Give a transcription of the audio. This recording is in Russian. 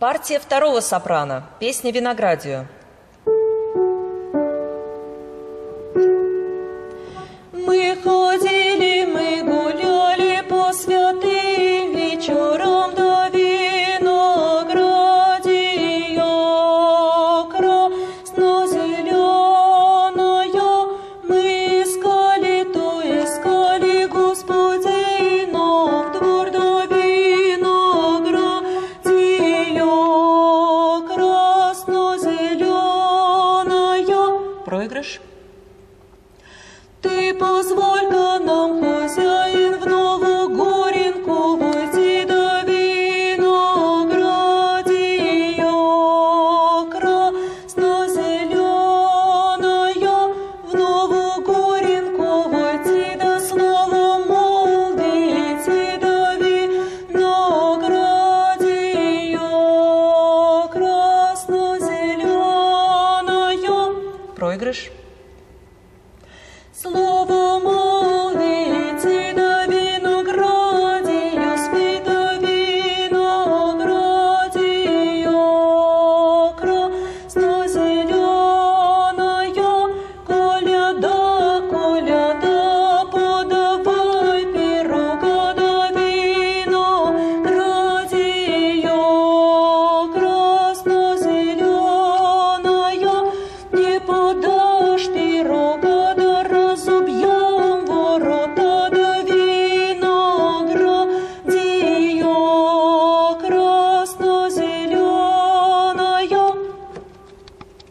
Партия второго сопрано. Песня «Виноградию». Мы ходили, мы гуляли по святым вечерам до виноградия, красно-зеленая. Мы искали, то искали Господина в двор до виноградия, красно-зеленая. Проигрыш. Ты позволь-ка нам, хозяин, в Новую Горенку войти до виноградия, красно-зеленая. В Новую Горенку войти, да словом молвить, и до виноградия, красно-зеленая. Проигрыш.